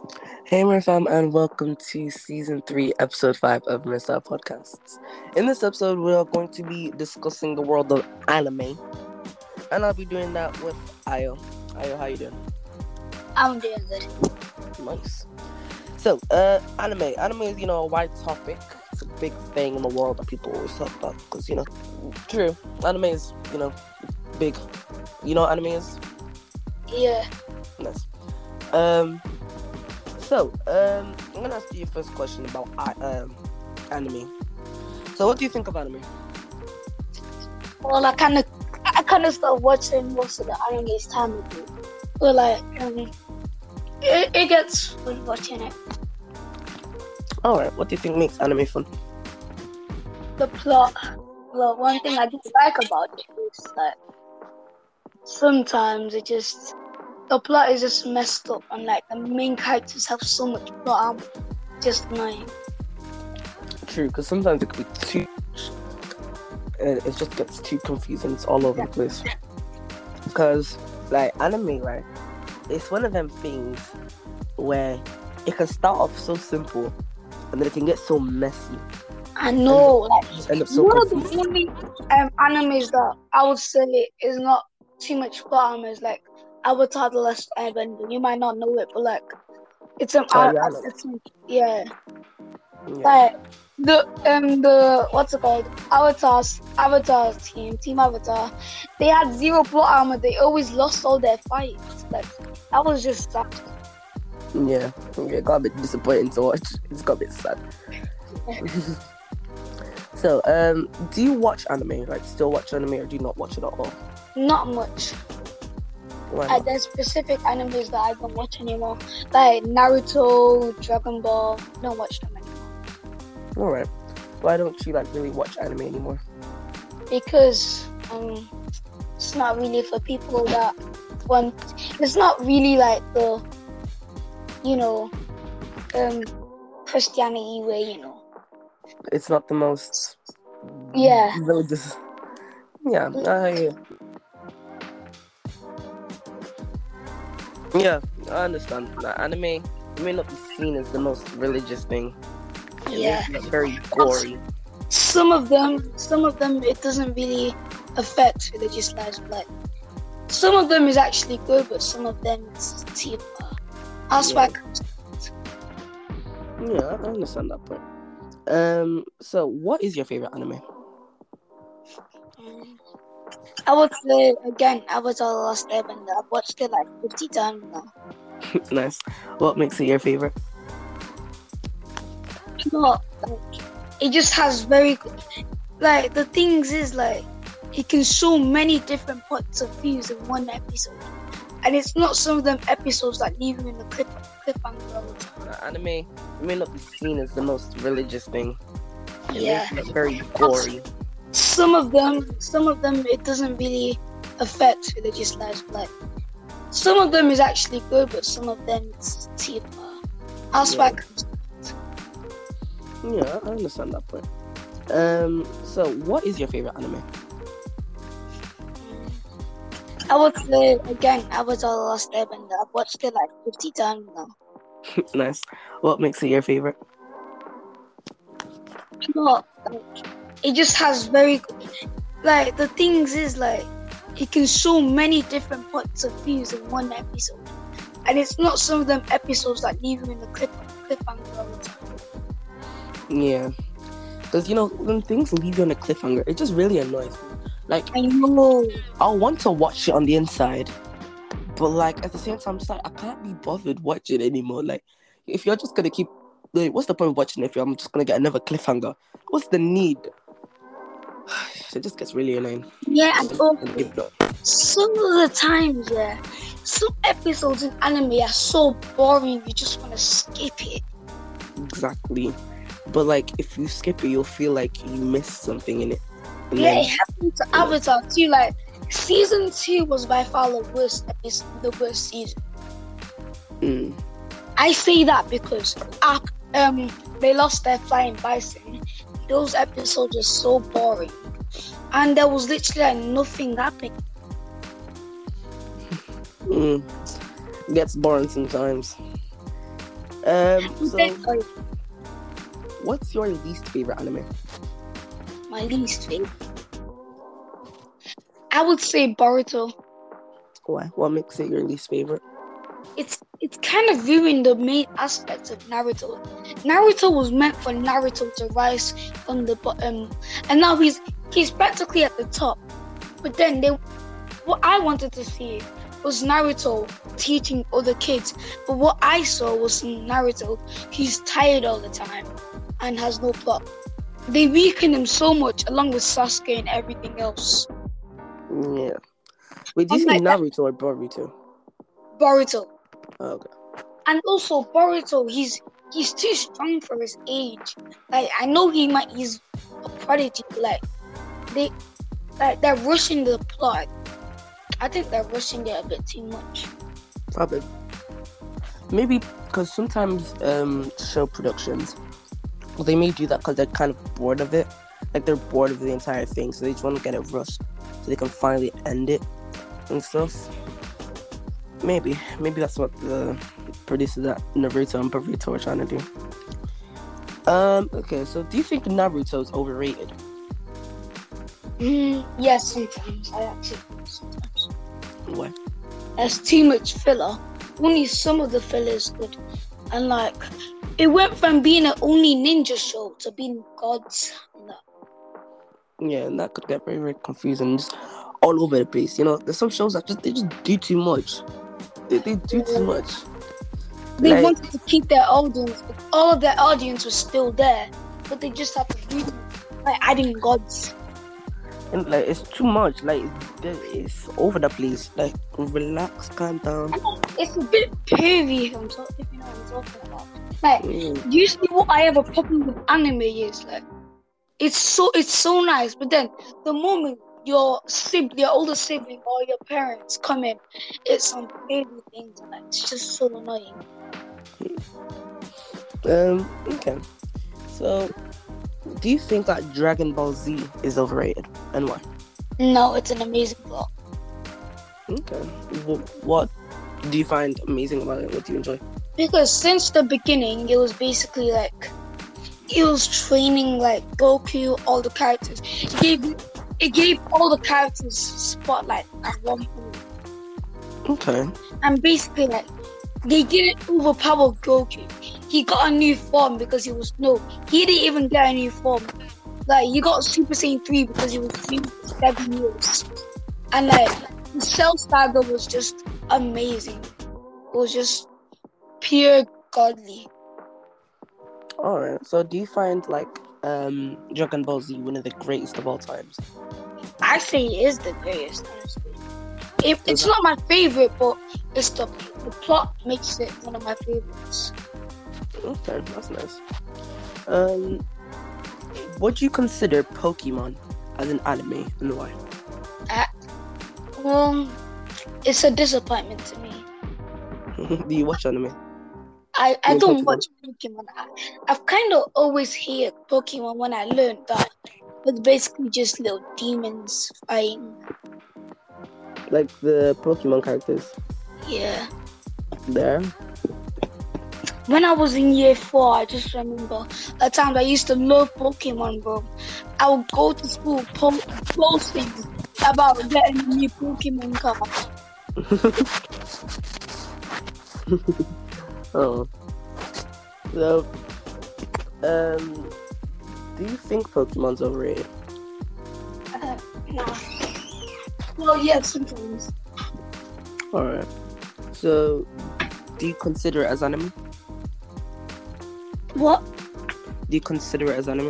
Hey, my fam, and welcome to season 3, episode 5 of Mr. Podcasts. In this episode, we are going to be discussing the world of anime, and I'll be doing that with Ayo. Ayo, how you doing? I'm doing good. Nice. So, anime. Anime is, a wide topic. It's a big thing in the world that people always talk about because, true. Anime is, big. You know what anime is? Yeah. Nice. I'm gonna ask you your first question about anime. So, what do you think of anime? Well, I kind of stopped watching most of the anime's time ago. But it gets fun watching it. Alright, what do you think makes anime fun? The plot. Well, one thing I do like about it is that sometimes the plot is just messed up, and like the main characters have so much plot. Just annoying. True, because sometimes it could be too much, and it just gets too confusing. It's all over the place. Because, anime, it's one of them things where it can start off so simple, and then it can get so messy. I know, just end up so one of confused. the only animes that I would say is not too much plot is like Avatar: The Last Airbender. You might not know it, but it's an yeah. Like the what's it called? Avatar Team Avatar. They had zero plot armor. They always lost all their fights. That was just sad. Yeah, it got a bit disappointing to watch. It's got a bit sad. So, do you watch anime? Still watch anime, or do you not watch it at all? Not much. Why not? There's specific animes that I don't watch anymore, like Naruto, Dragon Ball. Don't watch them anymore. Alright. Why don't you really watch anime anymore? Because it's not really for people that want. It's not really like the Christianity way. It's not the most religious. Yeah, yeah, I understand. Anime may not be seen as the most religious thing. It's very gory. Some of them, it doesn't really affect religious lives. Some of them is actually good, but some of them is cheaper. Yeah, I understand that point. So what is your favorite anime? I would say again, Avatar: The Last Airbender. I've watched it 50 times now. Nice. What makes it your favorite? It just has very good. The things is it can show many different points of views in one episode, and it's not some of them episodes that leave you in a cliffhanger all the time. Anime may not be seen as the most religious thing. It's very gory. Some of them, it doesn't really affect religious lives. Some of them is actually good, but some of them is cheaper. Yeah, I understand that point. So what is your favorite anime? I would say again, Avatar: The Last Airbender. I've watched it 50 times now. Nice. What makes it your favorite? It just has very good. The things is it can show many different points of views in one episode, and it's not some of them episodes that leave you in a cliffhanger all the time. Yeah, because when things leave you on a cliffhanger, it just really annoys me. I know. I want to watch it on the inside, but at the same time, I'm just I can't be bothered watching anymore. If you're just gonna keep, what's the point of watching if I'm just gonna get another cliffhanger? What's the need? It just gets really annoying. Yeah, and some of the times, some episodes in anime are so boring you just want to skip it. Exactly, but if you skip it, you'll feel like you missed something in it. It happened to Avatar too. Season 2 was by far the worst episode, the worst season. I say that because they lost their flying bison. Those episodes are so boring, and there was literally nothing happening. It gets boring sometimes. So what's your least favorite anime? My least favorite, I would say Boruto. Why? What makes it your least favorite? It's kind of ruined the main aspects of Naruto. Naruto was meant for Naruto to rise from the bottom, and now he's practically at the top. But then what I wanted to see was Naruto teaching other kids. But what I saw was Naruto, he's tired all the time and has no plot. They weaken him so much, along with Sasuke and everything else. Yeah. Wait, do you think Naruto or Boruto? Boruto. Oh, okay. And also Boruto, he's too strong for his age. Like, I know he's a prodigy. Like, they're rushing the plot. I think they're rushing it a bit too much. Probably. Maybe because sometimes show productions, well, they may do that because they're kind of bored of it. Like, they're bored of the entire thing, so they just want to get it rushed so they can finally end it and stuff. Maybe that's what the producers at Naruto and Boruto are trying to do. Okay, so do you think Naruto is overrated? Yes, sometimes. I actually think sometimes. Why? There's too much filler. Only some of the filler is good. And like, it went from being an only ninja show to being gods and that. Yeah, and that could get very, very confusing. Just all over the place. You know, there's some shows that they just do too much. They do too much. They wanted to keep their audience, but all of their audience was still there. But they just have to do like adding gods. And like, it's too much. Like, it's over the place. Like, relax, calm down. It's a bit pervy, if you know what I'm talking about. Like, usually what I have a problem with anime is like, it's so nice, but then the moment your older sibling or your parents come in, it's some pervy things, and like, it's just so annoying. Okay. So, do you think that Dragon Ball Z is overrated, and why? No, it's an amazing plot. Okay. What do you find amazing about it? What do you enjoy? Because since the beginning, it was basically like, it was training like Goku, all the characters. It gave all the characters spotlight at one point. Okay. And basically, like, they didn't overpower Goku. He got a new form because he didn't even get a new form. Like, he got Super Saiyan 3 because he was training for 7 years. And like, the Cell Saga was just amazing. It was just pure godly. Alright, so do you find like Dragon Ball Z one of the greatest of all times? I say it is the greatest, honestly. It's not my favorite, but it's the plot makes it one of my favorites. Okay, that's nice. Would you consider Pokemon as an anime, and why? Well, it's a disappointment to me. Do you watch anime? I don't watch Pokemon. I've kind of always hated Pokemon when I learned that it's basically just little demons fighting. Like the Pokemon characters? Yeah. There? When I was in year 4, I just remember a time I used to love Pokemon, bro. I would go to school posting about getting a new Pokemon card. Oh. So, do you think Pokemon's overrated? No. Well, yes, sometimes. Alright. So, do you consider it as anime? What? Do you consider it as anime?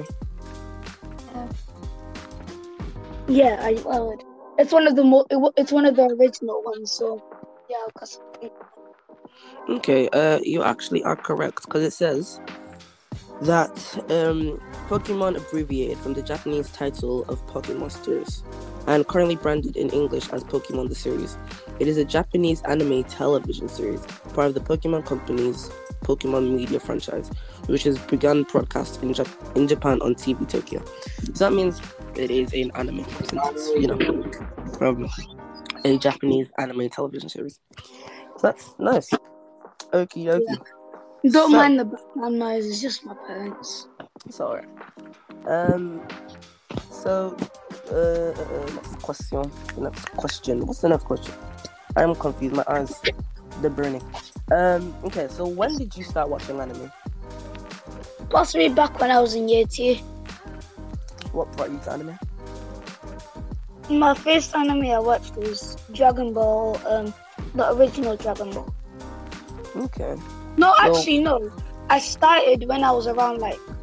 Yeah, I would. It's one of the original ones, so yeah, I'll consider it. Okay, you actually are correct, because it says that Pokemon abbreviated from the Japanese title of Pokémonsters and currently branded in English as Pokemon the series. It is a Japanese anime television series, part of the Pokemon Company's Pokemon media franchise, which has begun broadcast in Japan on TV Tokyo. So that means it is an anime, since it's, from a Japanese anime television series. So that's nice. Okie dokie. Don't So mind the background noise. It's just my parents. it's alright. Um. So, next question. Next question. What's the next question? I'm confused. My eyes, they're burning. Okay. So when did you start watching anime? Possibly back when I was in year 2. What brought you to anime? My first anime I watched was Dragon Ball, the original Dragon Ball. Okay. No, So- actually, no. I started when I was around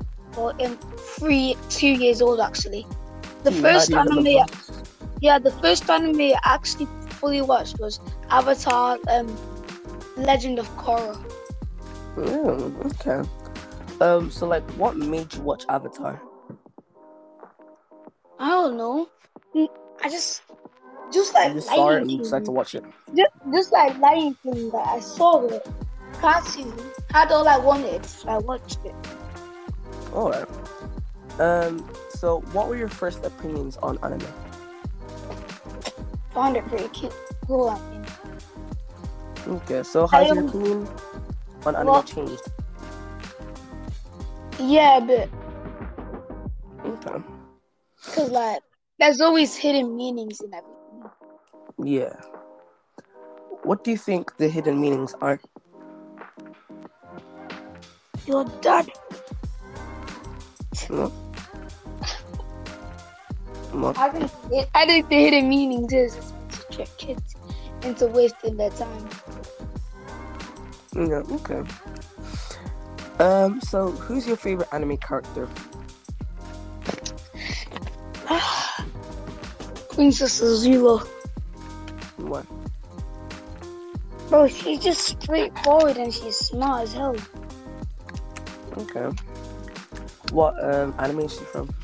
2 years old. Actually, the How first do you anime, remember? the first anime I actually fully watched was Avatar, Legend of Korra. Okay. So like, what made you watch Avatar? I don't know. I just You like just saw it Lion and you decided to King. watch it. Just like Lion King that I saw it. Cartoon had all I wanted. So I watched it. Alright. So what were your first opinions on anime? Found it pretty cute. Cool, I mean. Okay. So how's your Um, opinion on anime what? changed? Yeah, but Okay. because there's always hidden meanings in everything. Yeah. What do you think the hidden meanings are? Your dad. No. No. I think the hidden meanings is to trick kids into wasting their time. Yeah. Okay. So who's your favorite anime character? Princess Azula. What? Bro, she's just straightforward and she's smart as hell. Okay. What anime is she from?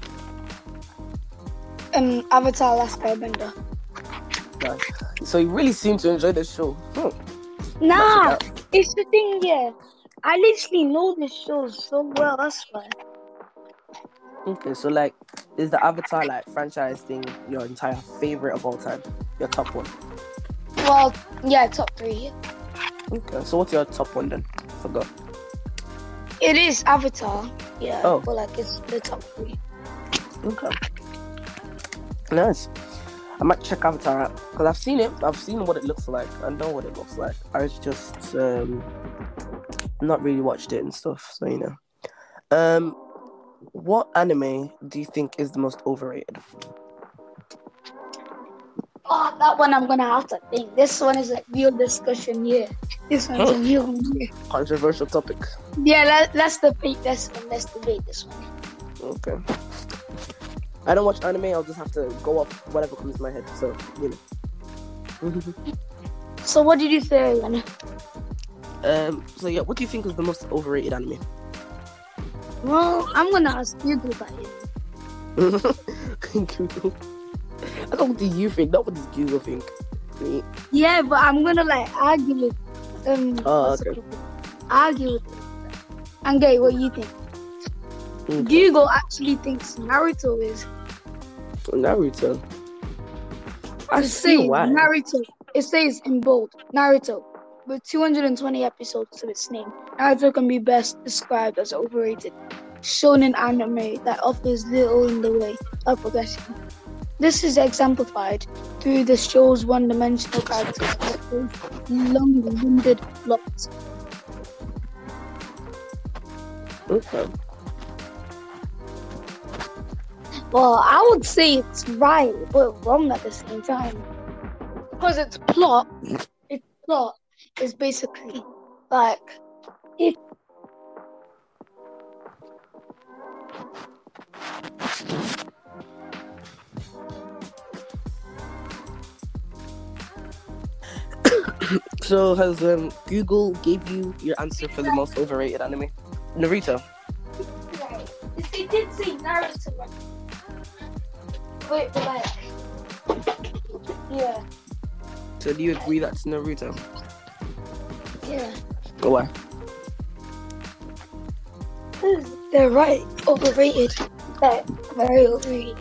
Avatar Last Airbender. Nice. So you really seem to enjoy the show. Nah, Check it it's the thing, yeah. I literally know this show so well, that's why. Okay, so like, is the Avatar franchise thing your entire favorite of all time? Your top one? Well, yeah, top 3. Okay, so what's your top one then? Forgot. It is Avatar, yeah. Oh. But it's the top 3. Okay. Nice. I might check Avatar out because I've seen it. I've seen what it looks like. I know what it looks like. I just not really watched it and stuff. So what anime do you think is the most overrated? Oh, that one I'm gonna have to think. This one is real discussion, yeah. This one's a real one, yeah. Controversial topic. Yeah, let's debate this one. Let's debate this one. Okay. I don't watch anime. I'll just have to go off whatever comes to my head. So So what did you say then? So yeah, what do you think is the most overrated anime? Well, I'm gonna ask you about it. Google. I thought, what do you think? Not what does Google think? Yeah, but I'm gonna argue with Okay. argue with it. And get what you think. Okay. Google actually thinks Naruto is. Naruto. I It see says why. Naruto. It says in bold, Naruto. With 220 episodes to its name, Naruto can be best described as overrated shonen anime that offers little in the way of progression. This is exemplified through the show's one-dimensional characters with long-winded plots. Okay. Well, I would say it's right, but wrong at the same time. Because its plot is basically if So has Google gave you your answer for the most overrated anime? Naruto. they did say Naruto. Wait, yeah. So do you agree that's Naruto? Yeah. Why? They're right. Overrated. They're very overrated.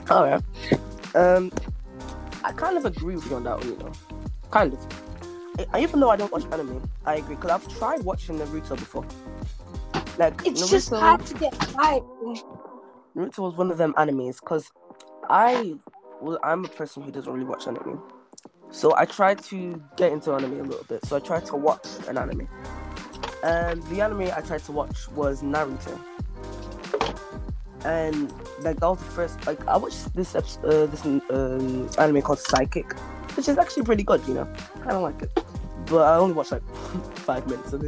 Alright. I kind of agree with you on that one, Kind of. And even though I don't watch anime, I agree because I've tried watching Naruto before. Like It's Naruto, just hard to get hype. Naruto was one of them animes because I'm a person who doesn't really watch anime. So I tried to get into anime a little bit. So I tried to watch an anime. And the anime I tried to watch was Naruto. And like that was the first, like I watched this anime called Psychic, which is actually pretty good, you know. I don't like it. But I only watched like 5 minutes of it.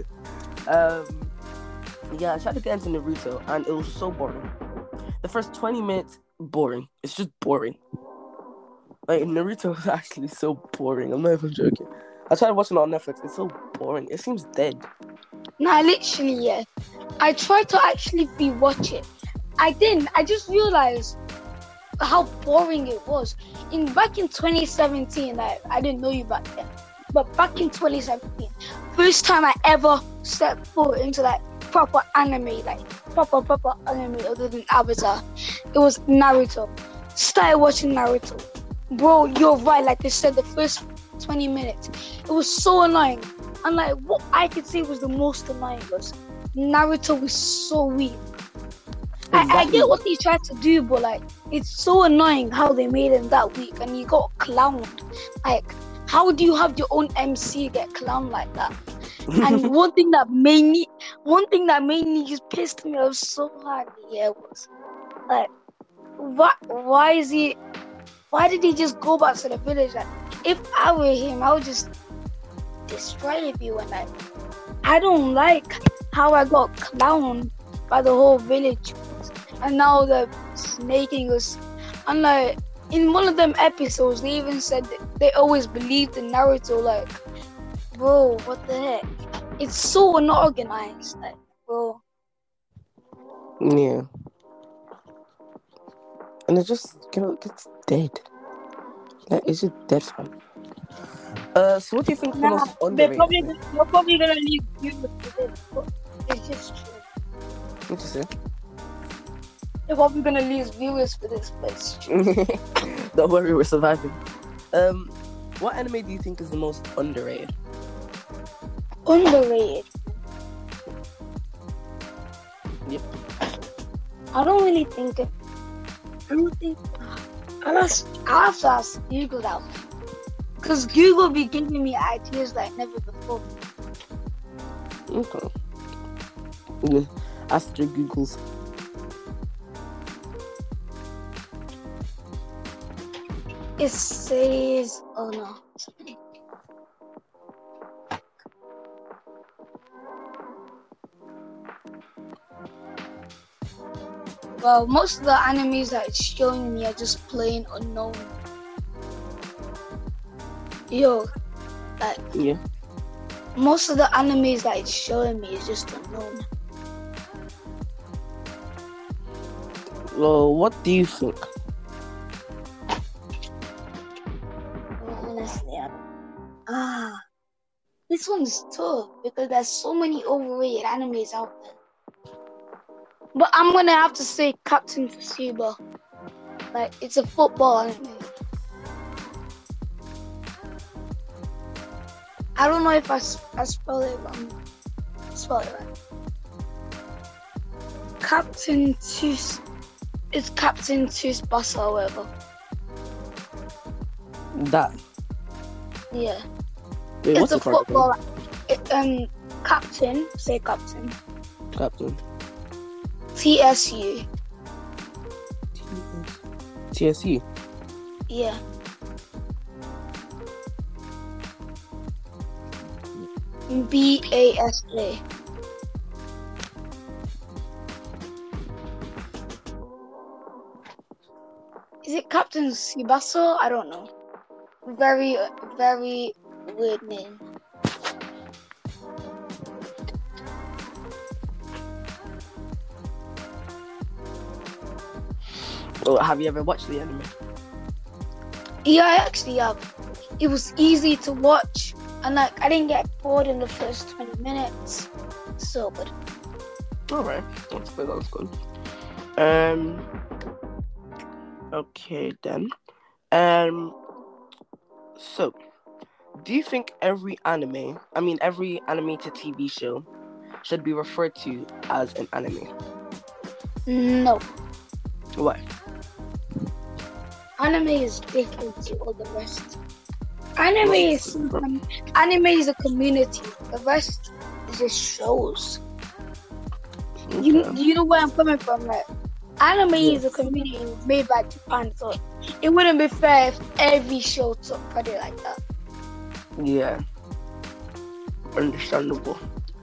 Yeah, I tried to get into Naruto and it was so boring. The first 20 minutes, boring. It's just boring. Like Naruto is actually so boring. I'm not even joking. I tried watching it on Netflix. It's so boring. It seems dead. Nah, literally, yeah. I tried to actually rewatch it. I didn't. I just realized how boring it was. Back in 2017, like, I didn't know you back then, but back in 2017, first time I ever stepped foot into like proper anime, like proper anime other than Avatar, it was Naruto. Started watching Naruto. Bro, you're right. Like they said, the first 20 minutes, it was so annoying. And like what I could say was the most annoying was Naruto was so weak. Exactly. I get what they tried to do, but like it's so annoying how they made him that weak and he got clowned. Like, how do you have your own MC get clowned like that? And one thing that made me just pissed me off so hard, yeah, was like, why did he just go back to the village? Like, if I were him, I would just destroy everyone. Like, I don't like how I got clowned by the whole village, and now they're snaking us. And like in one of them episodes, they even said that they always believed in Naruto. Like, bro, what the heck? It's so unorganized, like, bro. Yeah. And it just, gets dead. Like, it's just dead, fam. So what do you think is the most underrated? You're probably gonna leave viewers for this, but it's just true. What you say? You're probably gonna lose viewers for this, but it's true. Don't worry, we're surviving. What anime do you think is the most underrated? Underrated? Yep. I don't really think it. I don't think. I'll have to ask Google that. Because Google be giving me ideas like never before. Okay. Yeah. Ask your Googles. It says, oh no. Well, most of the animes that it's showing me are just plain unknown. Yo, like, yeah. Most of the animes that it's showing me is just unknown. Well, what do you think? Honestly, this one's tough because there's so many overrated animes out there. But I'm gonna have to say Captain Tsubasa. Like, it's a football anime. I don't know if I spell it wrong. Spell it right. It's Captain Tsubasa or whatever. That. Yeah. Wait, it's a football. Captain. Say Captain. Captain. TSU. TSU. Yeah. BASA. Is it Captain Tsubasa? I don't know. Very, very weird name. Oh, have you ever watched the anime? Yeah, I actually have. It was easy to watch, and like I didn't get bored in the first 20 minutes. So good. Alright, that's good. That's good. Okay then. So Do you think every animated TV show should be referred to as an anime? No. Why? Anime is different to all the rest. Anime is a community. The rest is just shows. Okay. You know where I'm coming from, right? Anime is a community made by Japan, so it wouldn't be fair if every show took credit like that. Yeah. Understandable.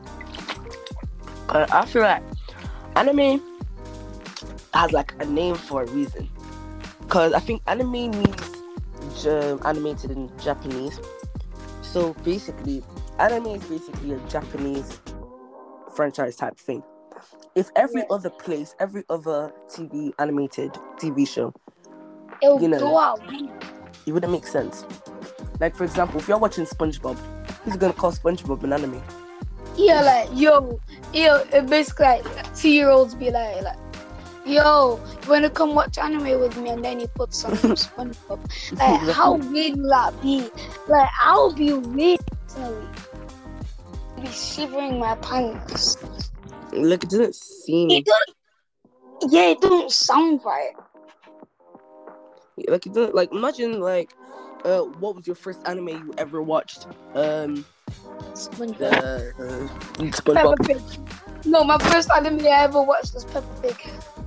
I feel like anime has like a name for a reason. Because I think anime means animated in Japanese. So basically, anime is basically a Japanese franchise type thing. If every other place, every other animated TV show, It'll go out. it wouldn't make sense. Like, for example, if you're watching SpongeBob, who's going to call SpongeBob an anime? Yeah, like, yo, it basically, like, 2-year-olds be like, yo, you want to come watch anime with me? And then you put some SpongeBob. Like, how weird will that be? Like, I'll be weird, personally. I'll be shivering my pants. Look, it doesn't seem... It don't sound right. Like, it doesn't... Like, imagine, like, what was your first anime you ever watched? SpongeBob. SpongeBob. Peppa Pig. No, my first anime I ever watched was Peppa Pig.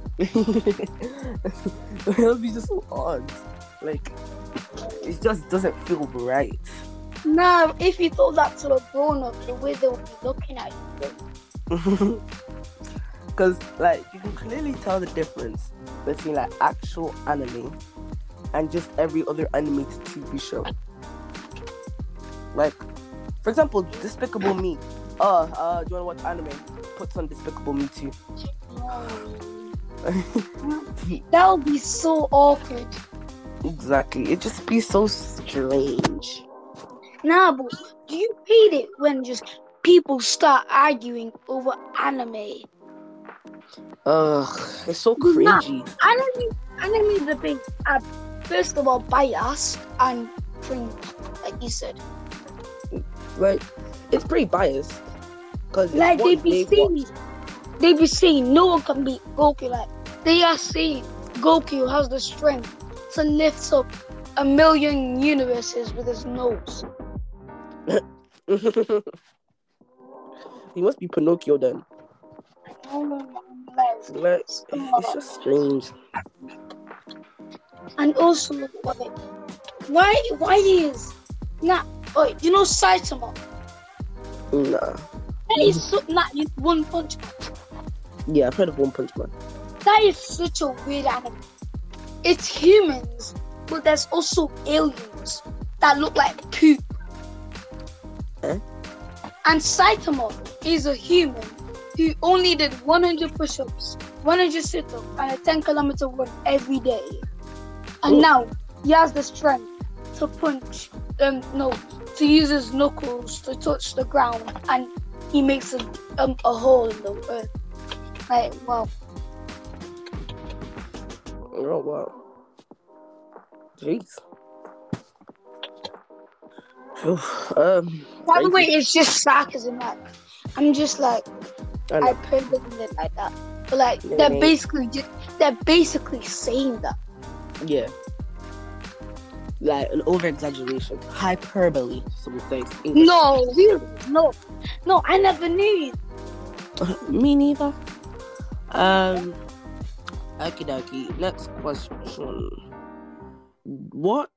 It would be just so odd. Like, it just doesn't feel right. Nah, if you told that to a grown-up, the way they would be looking at you. Because, like, you can clearly tell the difference between, like, actual anime and just every other animated TV show. Like, for example, Despicable Me. Do you want to watch anime? Put on Despicable Me too. That would be so awkward. Exactly. It'd just be so strange. Nah, but do you hate it when just people start arguing over anime? It's so cringy. Anime is a bit, first of all, biased and cringe, like you said. Like, it's pretty biased. Cause like they be saying no one can beat Goku. Like they are saying Goku has the strength to lift up 1,000,000 universes with his nose. He must be Pinocchio then. Like, it's just strange. And also, why is not? Oh, you know Saitama? Nah. That is not One Punch Man. Yeah, I've heard of One Punch Man. That is such a weird anime. It's humans, but there's also aliens that look like poop. Eh? And Saitama is a human who only did 100 push-ups, 100 sit-ups, and a 10-kilometer run every day. And now he has the strength to punch, to use his knuckles to touch the ground, and he makes a hole in the earth. Like, wow. Oh, wow. Jeez. By the way, it's just sarcasm. Like, I'm just like, I purposely did like that. But like, they're basically saying that. Yeah. Like an over-exaggeration. Hyperbole, some things. No, really, no, I never knew. Me neither. Okie. Next question. What?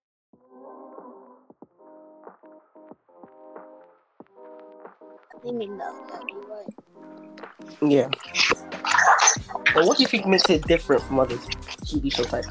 I mean, no, you're right. Yeah. But what do you think makes it different from other TV show types?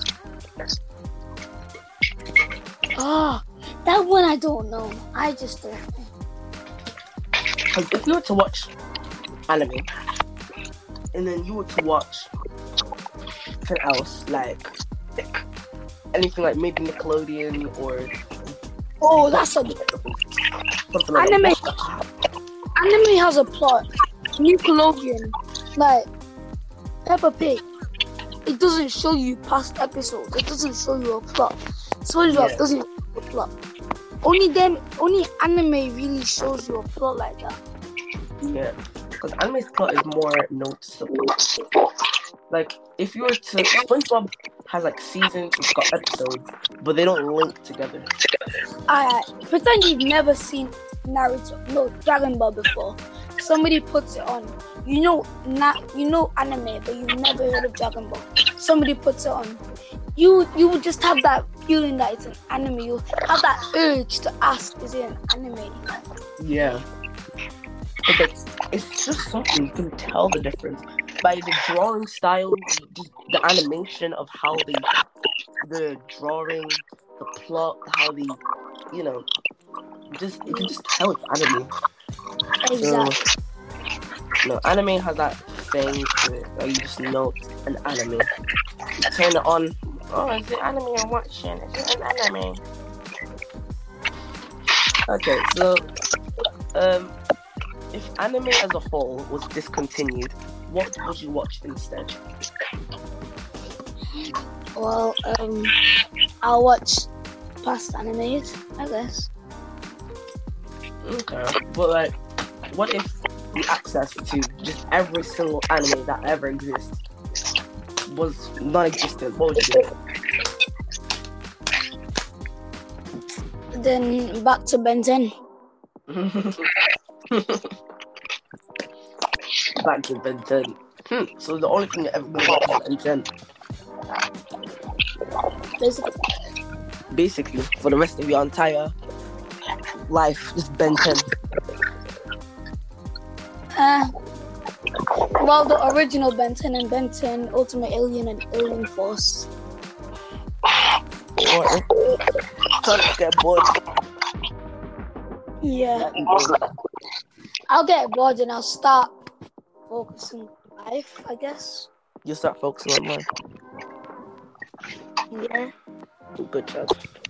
That one I don't know. I just don't know. If you were to watch anime, and then you were to watch something else, like anything like maybe Nickelodeon or... Oh, that's something like anime. Anime has a plot. Nickelodeon, like Peppa Pig, it doesn't show you past episodes. It doesn't show you a plot. SpongeBob doesn't show you a plot. only anime really shows you a plot like that. Yeah, because anime's plot is more noticeable. Like, if you were to... SpongeBob has, like, seasons, it's got episodes, but they don't link together. Pretend you've never seen Dragon Ball before. Somebody puts it on. You know anime, but you've never heard of Dragon Ball. Somebody puts it on. You would just have that feeling that it's an anime. You have that urge to ask, is it an anime? Yeah. But it's just something you can tell the difference. By the drawing style, the animation of how the drawing, the plot, how you can just tell it's anime. Exactly. So, anime has that thing to it where you just know it's an anime. You turn it on. Oh, is it anime I'm watching? Is it an anime? Okay, so if anime as a whole was discontinued, what would you watch instead? Well, I'll watch past animes, I guess. Okay, but like, what if the access to just every single anime that ever exists was non-existent? What would you do? Then back to Ben 10. Back to Ben 10. So the only thing that ever been watched is Ben 10. Basically, for the rest of your entire life, just Ben 10. Well, the original Ben 10 and Ben 10 Ultimate Alien and Alien Force. Can't get bored. Yeah. I'll get bored and I'll start focusing on life, I guess. You start focusing on life. Yeah. Good job.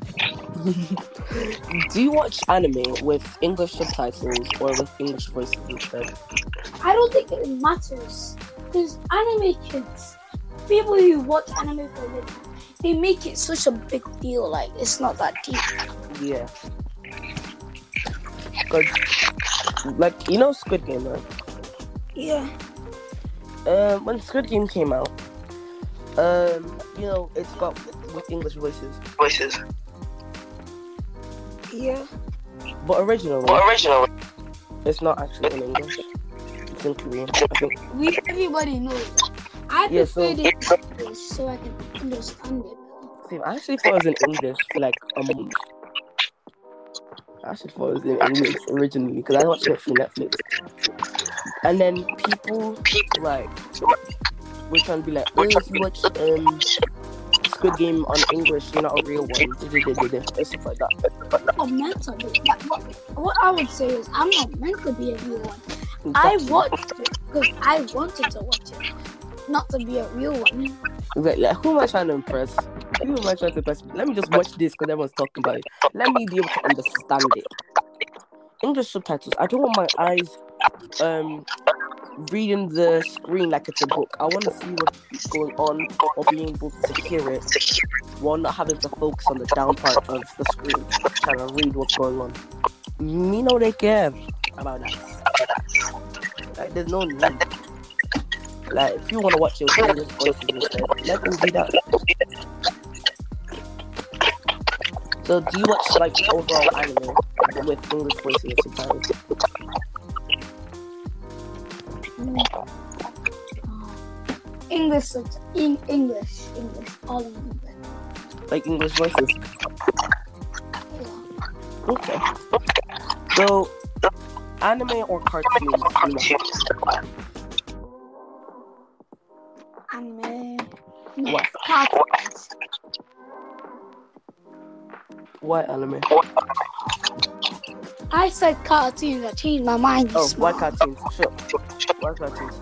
Do you watch anime with English subtitles or with English voices instead? I don't think it matters. Because anime kids, people who watch anime for a living, they make it such a big deal. Like, it's not that deep. Yeah. Because, like, Squid Game, right? Yeah. When Squid Game came out, it's got with English voices. Yeah. But originally, it's not actually in English. It's in Korean, I think. Everybody knows that. I prefer it in English so I can understand it. See, I actually thought it was in English for like a month. I actually thought it was in English originally because I watched it through Netflix. And then people like were trying to be like, oh, if you watch Squid Game on English, you're not a real one. And stuff like that. I'm not meant to be. What I would say is, I'm not meant to be a real one. Exactly. I watched it because I wanted to watch it, not to be a real one. Like, who am I trying to impress? Who am I trying to impress? Let me just watch this because everyone's talking about it. Let me be able to understand it. English subtitles. I don't want my eyes reading the screen like it's a book. I want to see what's going on or being able to hear it while not having to focus on the down part of the screen, trying to read what's going on. Me know they care about that. Like, there's no need. Like, if you want to watch it with English voices instead, let them do that. So, do you watch like overall anime with English voices sometimes? English, all in English. Like English voices? Yeah. Okay. So, anime or cartoons? Anime. What? Cartoons. Why anime? I said cartoons. I changed my mind. Oh, why cartoons? Sure. Why cartoons?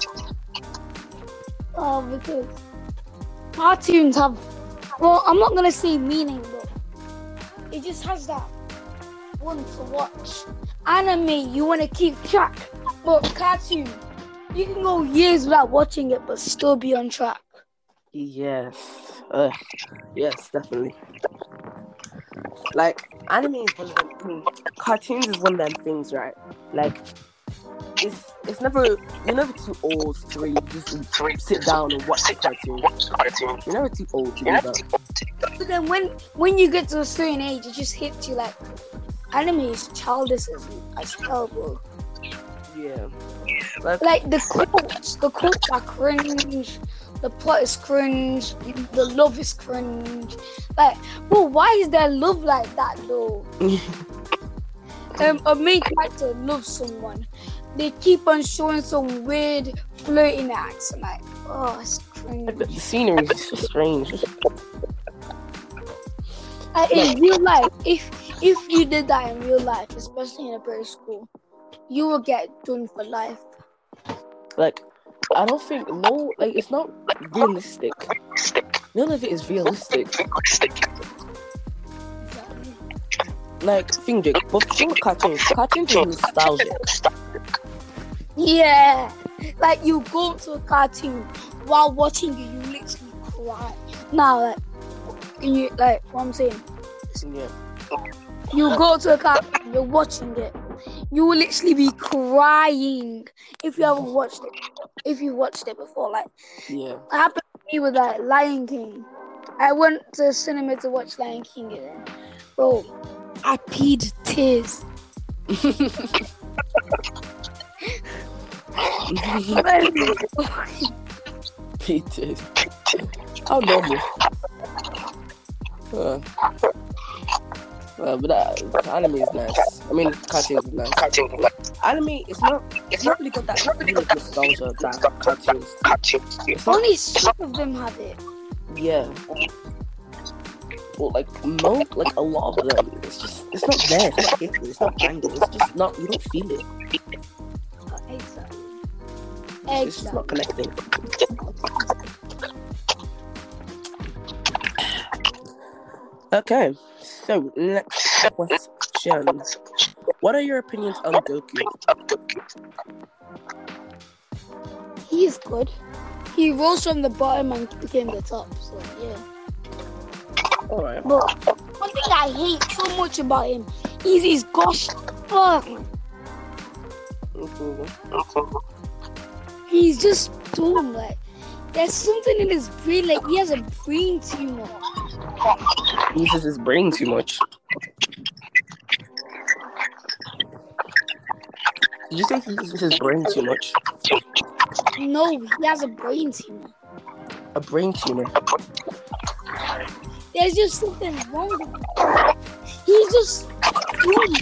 Oh, because cartoons have, well, I'm not gonna say meaning, but it just has that one to watch. Anime, you want to keep track, but cartoon, you can go years without watching it, but still be on track. Yes. Yes, definitely. Like, anime is one of them. I mean, cartoons is one of them things, right? Like, it's never you're never too old to really just sit down and watch the cartoon. You're never too old to do that. But then when you get to a certain age, it just hits you like anime is childish as hell, bro. Yeah. Like the quotes are cringe. The plot is cringe. The love is cringe. Like, bro, why is there love like that though? A main character loves someone. They keep on showing some weird flirting acts. I'm like, oh, it's cringe. The scenery is just strange. In real life, if you did that in real life, especially in a British school, you will get done for life. Like, I don't think it's not realistic. None of it is realistic. Like, think it, but think of cartoons. Cartoons is nostalgic. Yeah, like you go to a cartoon while watching it, you literally cry. Now, like, you like what I'm saying. Yeah. You go to a cartoon, you're watching it, you will literally be crying if you haven't watched it. If you watched it before, like, yeah, it happened to me with like Lion King. I went to the cinema to watch Lion King, and then, bro, I peed tears. Peter. How normal. But anime is nice. I mean, cartoons is nice. Anime, it's not really got that feeling of nostalgia that cartoons. Only some of them have it. Yeah. But like a lot of them, it's not there. It's not hitting. It's not banging. It's just not. You don't feel it. Exactly. It's just not connecting. Okay, so next question. What are your opinions on Goku? He's good. He rose from the bottom and became the top, so yeah. Alright. But one thing I hate so much about him is his gosh. He's just dumb, like, there's something in his brain, like, he has a brain tumor. He uses his brain too much. Did you say he uses his brain too much? No, he has a brain tumor. A brain tumor? There's just something wrong with him. He's just dumb.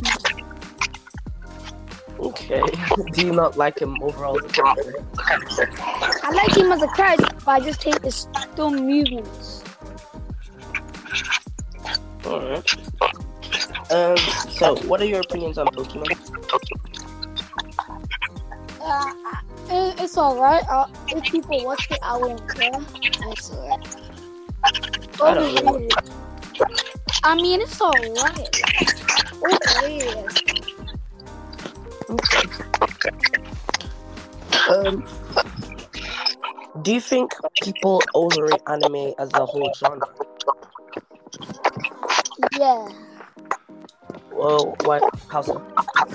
Okay. Do you not like him overall as a character? I like him as a character, but I just hate his dumb movements. Alright. So, what are your opinions on Pokemon? It's alright. If people watch it, I won't care. It's alright. I mean, it's alright. Overrated. Do you think people overrate anime as a whole genre? Yeah. Well, what? How so?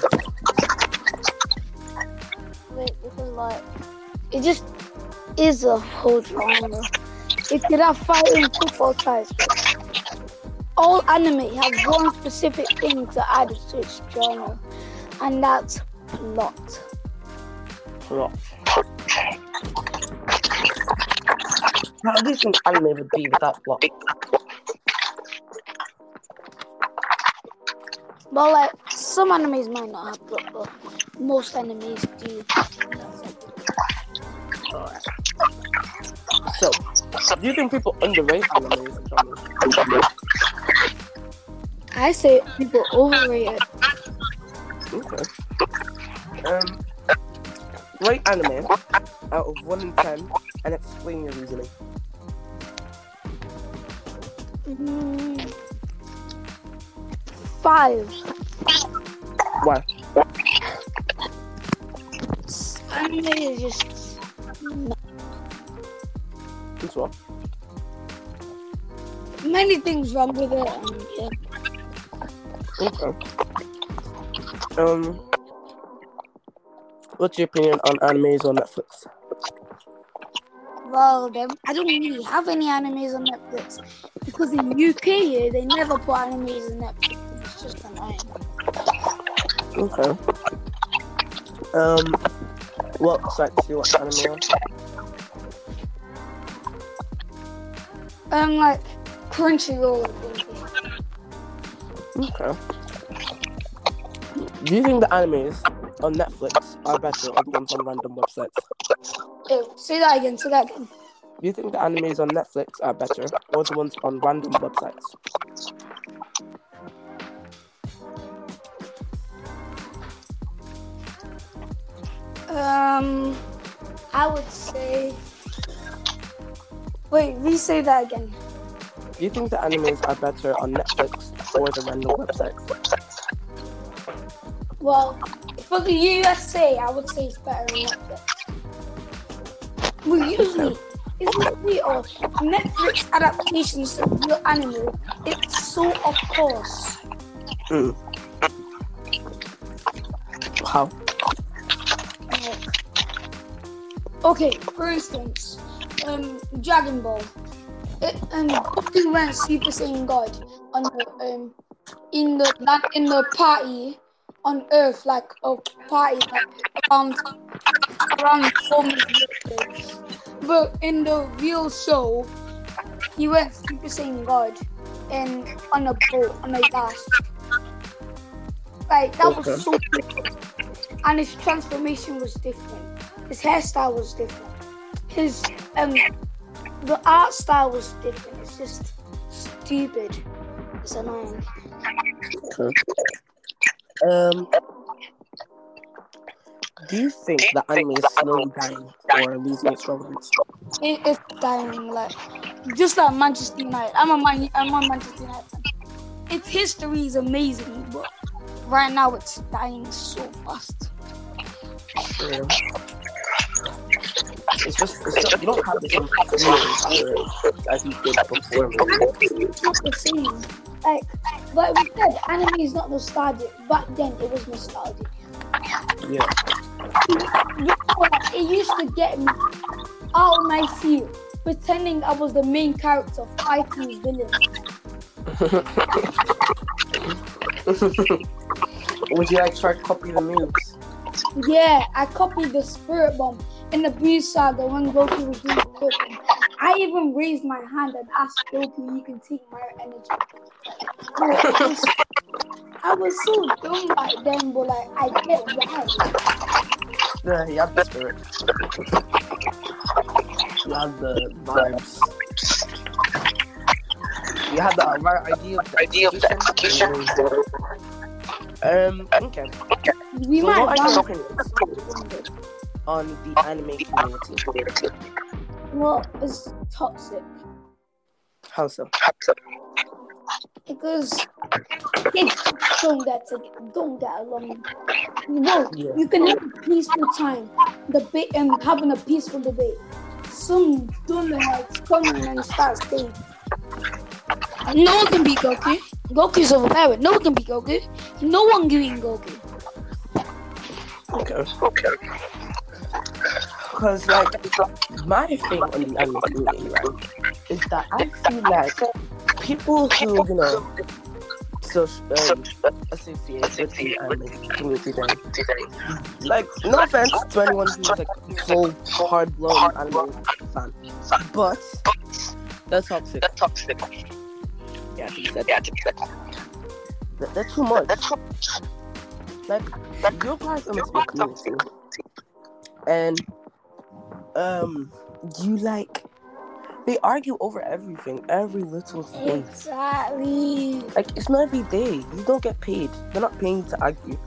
Wait, because like, it just is a whole genre. It could have fighting football types. All anime have one specific thing to add to its genre, and that's plot. Plot. How do you think anime would be without plot? But like, some animes might not have plot, but most animes do. Alright. So, do you think people underrate anime as a genre? I say people overrate it. Okay. Rate anime out of 1 in 10 and explain your reasoning. 5. Why? Anime is just. That's what? Many things wrong with it. And, yeah. Okay. Um, what's your opinion on animes on Netflix? Well, I don't really have any animes on Netflix because in UK here they never put animes on Netflix. It's just annoying. Okay. What site do you watch anime on? Like Crunchyroll, I think. Okay. Do you think the animes on Netflix are better or the ones on random websites? Say that again. Do you think the animes on Netflix are better or the ones on random websites? I would say. Wait, re-say that again. Do you think the animes are better on Netflix or the random websites? Well, for the USA, I would say it's better on Netflix. Well, usually, Netflix adaptations of real anime, it's so of course. How? Okay, for instance, Dragon Ball. Goku went Super Saiyan God on the in the party on Earth, like a party like around 4 minutes. But in the real show, he went Super Saiyan God and on a boat on a yacht. Like that was so different, and his transformation was different. His hairstyle was different. His the art style was different. It's just stupid. It's annoying. Okay. Do you think that anime is slowly dying or losing its relevance? It's dying, like just like Manchester United. I'm a Manchester United fan. Its history is amazing, but right now it's dying so fast. Yeah. It's just you don't have the same feeling as you did before. It's not the same. Like we said, anime is not nostalgic. Back then, it was nostalgic. Yeah. It used to get me out of my seat, pretending I was the main character fighting villains. Would you try to copy the moves? Yeah, I copied the Spirit Bomb in the Breeze Saga when Goku was doing cooking. I even raised my hand and asked Goku, "You can take my energy." I was so dumb back then, but I get why. Yeah, he had the spirit. He had the vibes. You had the right idea of the execution. Okay. We so might what are your opinions on the anime community? Well, it's toxic. How so? Because kids don't get along. No, you can have a peaceful time, having a peaceful debate. Some dumbass come in and start saying, "No one can beat Goku. Goku's overpowered. No one can beat Goku. No one can beat Goku." Okay. Because my thing on the anime community, right, is that I feel like people who associate with the anime community, then, no offense to anyone who's full hard-blown anime fan, but that's toxic. Yeah, I think that. They're too much. Your guys are meant to be a community, and they argue over everything, every little thing. Exactly. It's not every day. You don't get paid. They're not paying to argue.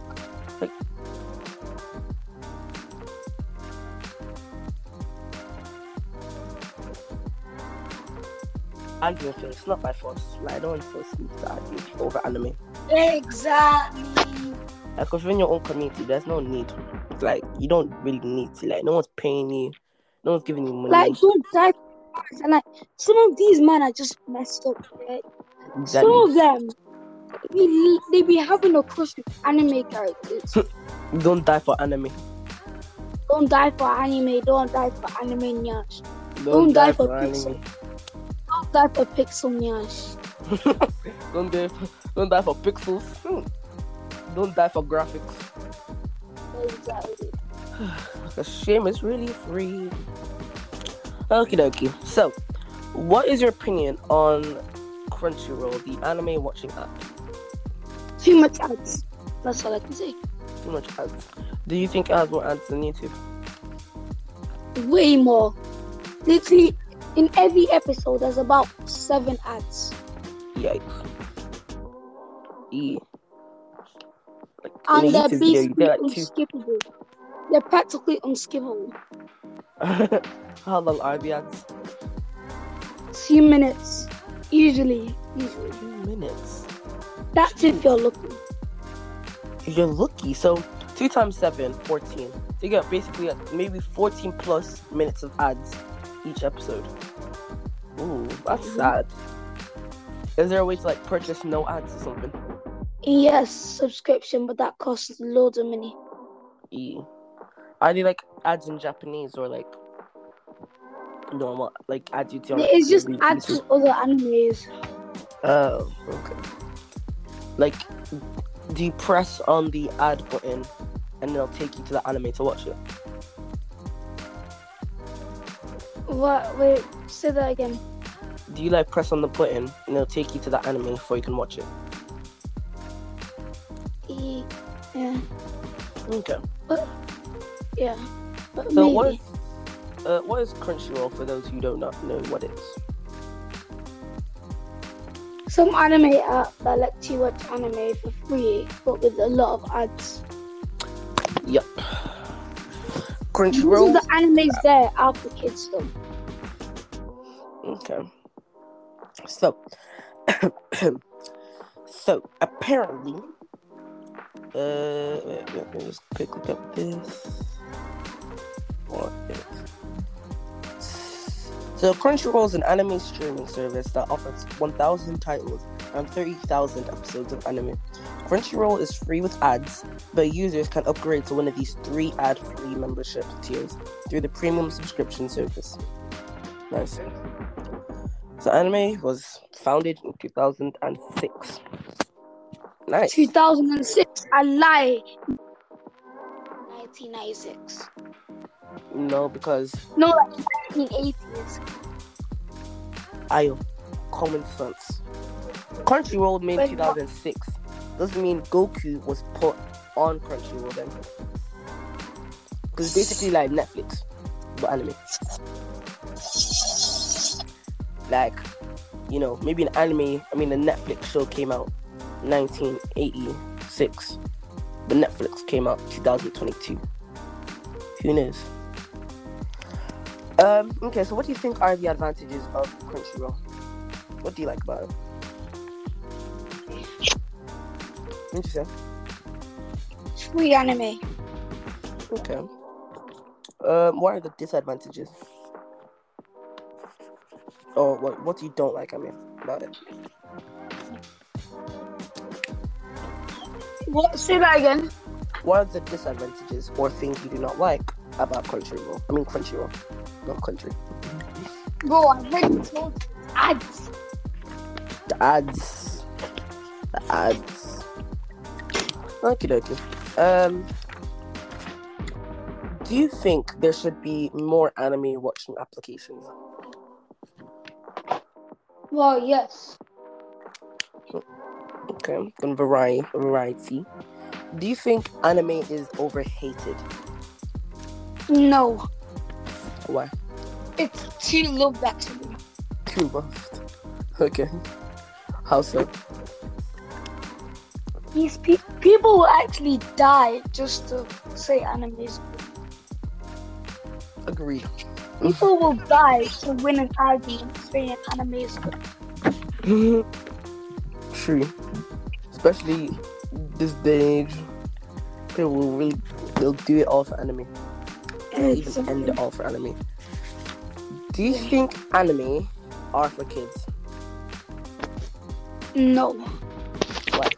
Arguing things, it's not by force. I don't want to force you to argue over anime. Exactly. If you're in your own community, there's no need. You don't really need to. No one's paying you. No one's giving you money. Don't die. And some of these men are just messed up, right? Exactly. Some of them, they be having a crush with anime characters. Don't die for anime. Don't die for anime. Don't die for anime nyash. Don't die for pixel. anime. Don't die for pixel nyash. Don't die for pixels. Don't die for graphics. Exactly. The shame is really free. Okie dokie. So, what is your opinion on Crunchyroll, the anime watching app? Too much ads. That's all I can say. Too much ads. Do you think it has more ads than YouTube? Way more. Literally, in every episode, there's about 7 ads. Yikes. And they're basically unskippable. They're practically unskippable. How long are the ads? 2 minutes. Usually. 2 minutes. That's if you're lucky. If you're lucky. So 2 times 7, 14. So you get basically maybe 14 plus minutes of ads each episode. Ooh, that's sad. Is there a way to purchase no ads or something? Yes, subscription, but that costs loads of money. Are they ads in Japanese or normal ads you on? It's just ads to other animes. Oh, okay. Do you press on the ad button and it'll take you to the anime to watch it? What? Wait, say that again. Do you press on the button and it'll take you to the anime before you can watch it? Yeah. Okay. Yeah. But so maybe. what is Crunchyroll for those who do not know what it is? Some anime app that lets you watch anime for free, but with a lot of ads. Yep. Crunchyroll. The animes there are for kids though. Okay. So apparently, let me just quick look up this. So Crunchyroll is an anime streaming service that offers 1,000 titles and 30,000 episodes of anime. Crunchyroll is free with ads, but users can upgrade to one of these 3 ad-free membership tiers through the premium subscription service. Nice. So anime was founded in 2006. Nice. 2006. I lie. 1996. No, because... No, 1980s. Ayo, common sense. Crunchyroll made 2006. Doesn't mean Goku was put on Crunchyroll then. Because it's basically like Netflix, but anime. Maybe an anime, a Netflix show came out 1986, but Netflix came out 2022. Who knows? Okay, so what do you think are the advantages of Crunchyroll? What do you like about it? Interesting. Free anime. Okay. What are the disadvantages? Or what do you don't like, about it? What? Say that again. What are the disadvantages or things you do not like about Crunchyroll? Crunchyroll, not country. Bro, I already told you. Ads. The ads. Okay. Do you think there should be more anime watching applications? Well, yes. Okay, then variety. Do you think anime is overhated? No. Why? It's too loved actually. Too loved. Okay. How so? These people will actually die just to say anime is good. Agreed. People will die to win an argument saying anime is good. True. Especially this day and age. People will they'll do it all for anime. Even end it all for anime. Do you think anime are for kids? No. Why?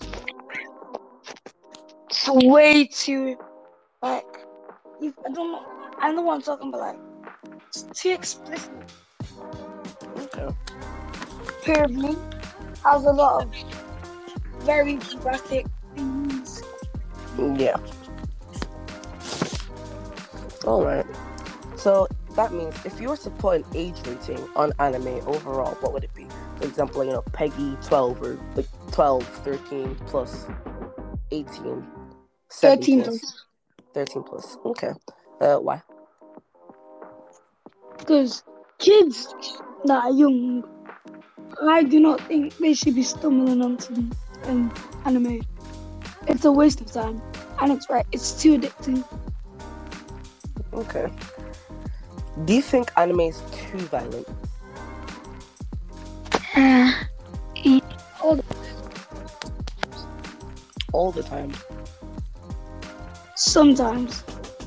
it's way too like I don't know. I don't know what I'm talking about. Like it's too explicit. Okay. Pyramid has a lot of very graphic things. Yeah. All right. So that means if you were to put an age rating on anime overall, what would it be? For example, Peggy 12 or like 12, 13 plus, 18, 13 plus, 13 plus. Okay. Why? Because kids that are young, I do not think they should be stumbling onto anime. It's a waste of time, and it's too addicting. Okay. Do you think anime is too violent? All the time. Sometimes.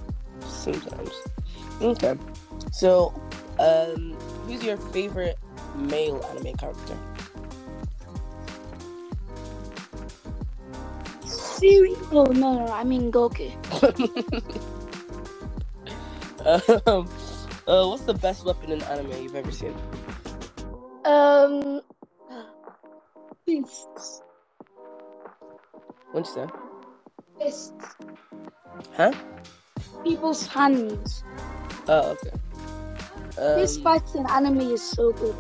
Okay. So, who's your favorite male anime character? Siri? Oh no, I mean Goku. What's the best weapon in anime you've ever seen? Fists. What'd you say? Fists. Huh? People's hands. Oh, okay. Fist fights in anime is so good.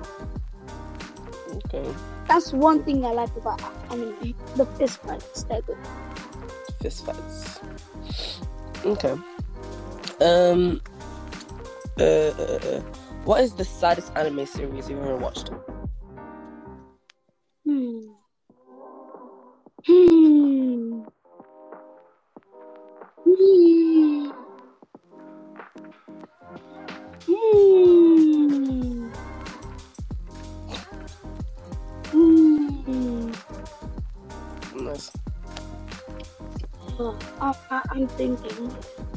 Okay. That's one thing I like about anime. The fist fights, they're good. Fist fights. Okay. What is the saddest anime series you've ever watched? Nice. I'm thinking.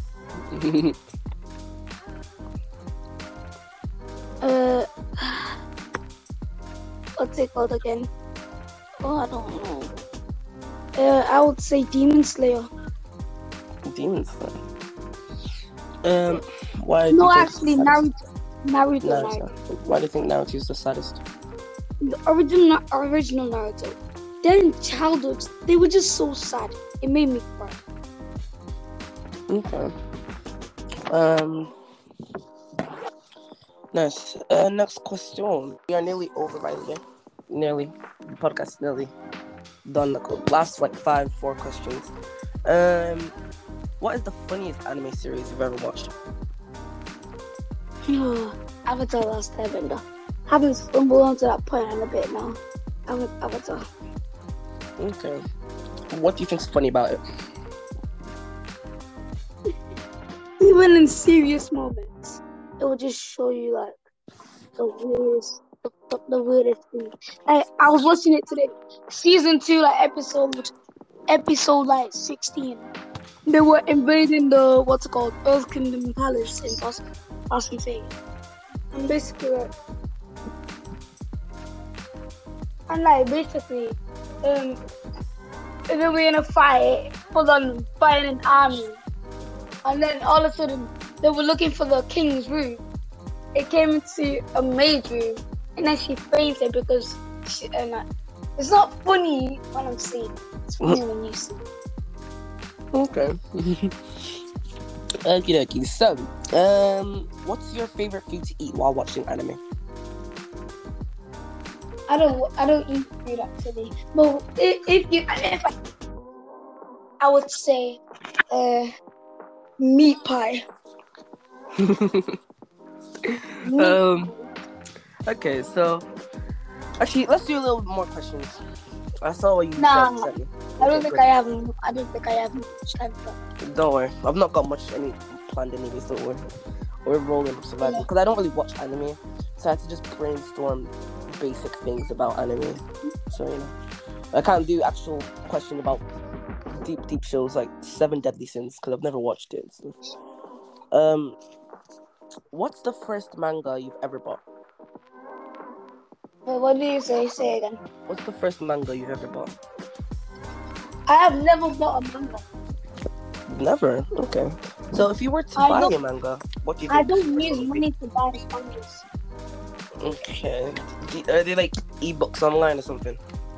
What's it called again? Oh, I don't know. I would say Demon Slayer. Demon Slayer. Why? No, actually, Naruto. Why do you think Naruto is the saddest? The original Naruto. Then in childhood, they were just so sad. It made me cry. Okay. Nice. Next question. We are nearly over, by the way. The podcast is nearly done. Last 4 questions. What is the funniest anime series you've ever watched? Avatar: Last Airbender. Haven't stumbled onto that point in a bit now. Avatar. Okay. What do you think's funny about it? Even in serious moments, it will just show you like the weirdest thing. I was watching it today. Season 2, episode 16. They were invading the Earth Kingdom Palace in Boston City. And basically, they were in a fight, fighting an army. And then all of a sudden, they were looking for the king's room. It came into a maid's room, and then she fainted because it's not funny when I'm seeing it. It's funny when you see it. Okay. Okie. So, what's your favorite food to eat while watching anime? I don't eat food actually, but if I would say meat pie. Okay, so actually, let's do a little more questions. I saw what you said. I don't think I have much time for that. Don't worry, I've not got much planned anyways. Don't worry, we're rolling for survival because I don't really watch anime, so I had to just brainstorm basic things about anime. So I can't do actual question about deep shows like 7 Deadly Sins because I've never watched it. So. What's the first manga you've ever bought? Wait, what do you say? Say again. What's the first manga you've ever bought? I have never bought a manga. Never. Okay. So if you were to buy a manga, what do you think? I don't use money to buy mangas. Okay. Are they like ebooks online or something?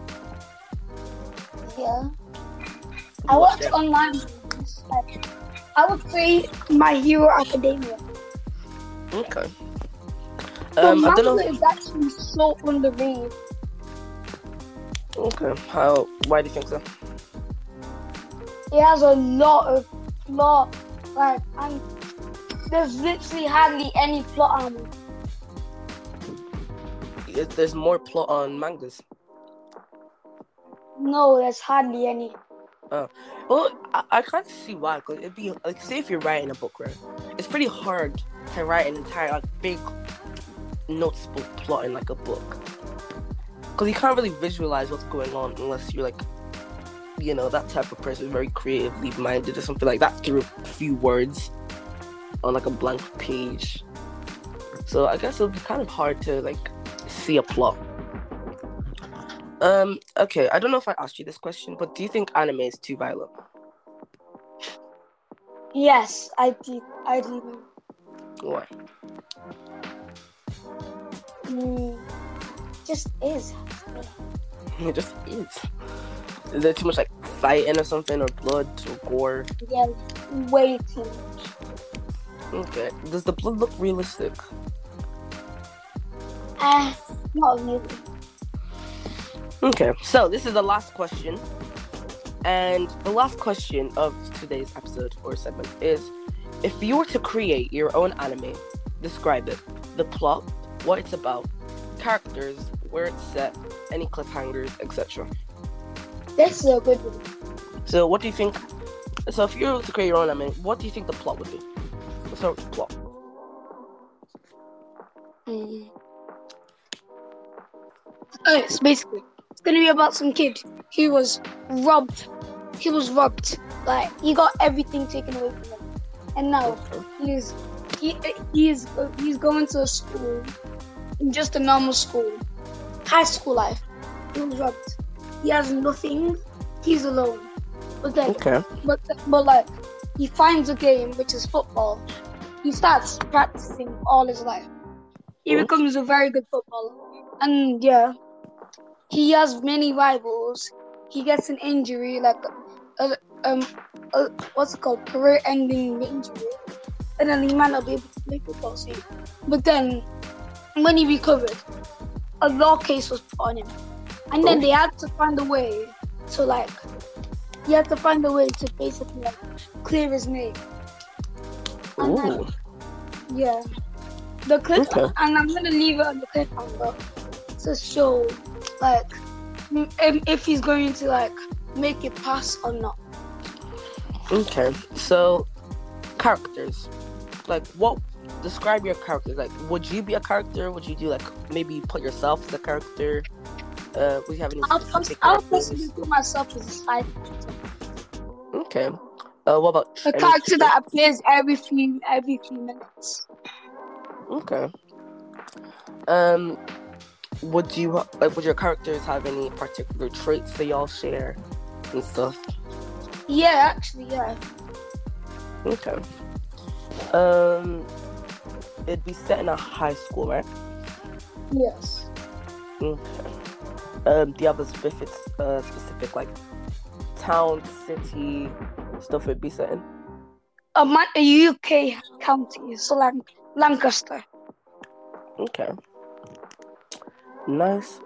Yeah. I watch online movies. Like, I would say My Hero Academia. Okay. The I don't know. manga is actually so underrated. Okay. Why do you think so? It has a lot of plot, like, and there's literally hardly any plot on it. There's more plot on mangas. No, there's hardly any. Well, I can't see why. Cause it'd be like, say if you're writing a book, right? It's pretty hard to write an entire like big, noticeable plot in like a book. Cause you can't really visualize what's going on unless you're like, you know, that type of person, very creatively minded or something like that through a few words on like a blank page. So I guess it'll be kind of hard to like see a plot. Okay, I don't know if I asked you this question, but do you think anime is too violent? Yes, I do. Why? Just is. It just is. Is there too much like fighting or something, or blood or gore? Yeah, way too much. Okay. Does the blood look realistic? Not really. Okay, so this is the last question. And the last question of today's episode or segment is, if you were to create your own anime, describe it. The plot, what it's about, characters, where it's set, any cliffhangers, etc. This is a good one. So what do you think? So if you were to create your own anime, what do you think the plot would be? Let's start with the plot. Okay, so basically, it's gonna be about some kid. He was robbed. Like, he got everything taken away from him, and now he's going to a school, just a normal school, high school life. He was robbed. He has nothing. He's alone. But then, but like, he finds a game which is football. He starts practicing all his life. He becomes a very good footballer, and yeah, he has many rivals. He gets an injury, like what's it called, career-ending injury, and then he might not be able to play football soon. But then, when he recovered, a law case was put on him, and then they had to find a way to basically like clear his name. And then, yeah, the cliff, and I'm gonna leave it on the cliffhanger to show like if he's going to like make it pass or not. Okay, so characters, like, what? Describe your characters. Like, would you be a character? Would you do like maybe put yourself as a character? Would you have any specific I'll personally put myself as a side character. Okay. What about a character that appears every few minutes? Okay. Would your characters have any particular traits they all share and stuff? Yeah, actually, yeah. Okay. It'd be set in a high school, right? Yes. Okay. Do you have a specific like town, city, stuff it'd be set in? A UK county, so Lancaster. Okay. Nice.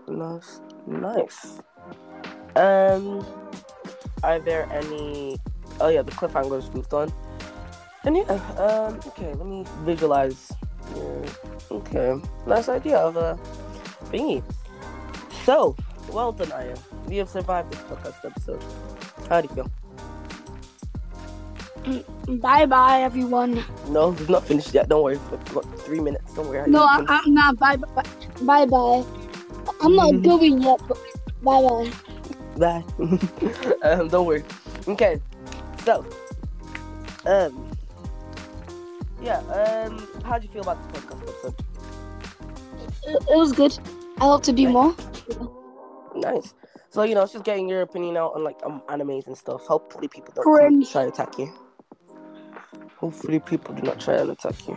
Are there any? Oh yeah, the cliffhangers moved on. And yeah, okay, let me visualize. Okay, nice idea of a thingy. So, well done, Aya. We have survived this podcast episode. How do you feel? Bye, everyone. No, it's not finished yet. Don't worry. We've got 3 minutes. Don't worry. No, I'm not. Bye. I'm not going yet, but bye. Bye. Don't worry. Okay. So, how do you feel about this podcast episode? It was good. I hope to do more. Nice. So, it's just getting your opinion out on, like, animes and stuff. Hopefully people don't Cringe. try to attack you. Hopefully people do not try and attack you.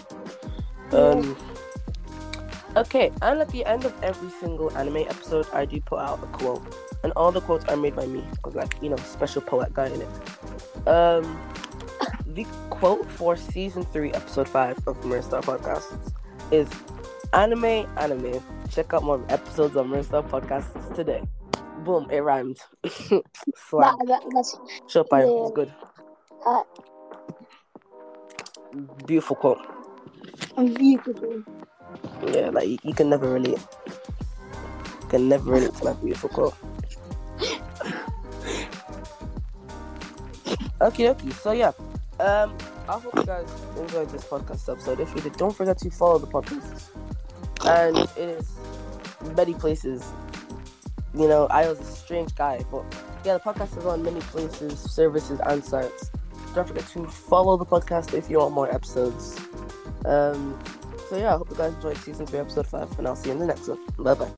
Okay, and at the end of every single anime episode, I do put out a quote. And all the quotes are made by me, because, like, special poet guy in it. The quote for season 3, episode 5 of Mirstar Podcasts is, anime. Check out more episodes of Mirstar Podcasts today. Boom, it rhymed. Swag. That's Shopify is good. Beautiful quote. Beautiful. Yeah, like, you can never relate. You can never relate to my beautiful quote. Okay. So yeah, I hope you guys enjoyed this podcast episode. If you did, don't forget to follow the podcast. And it is many places. I was a strange guy, but yeah, the podcast is on many places, services, and sites. Don't forget to follow the podcast if you want more episodes. So yeah, I hope you guys enjoyed season 3, episode 5, and I'll see you in the next one. Bye bye.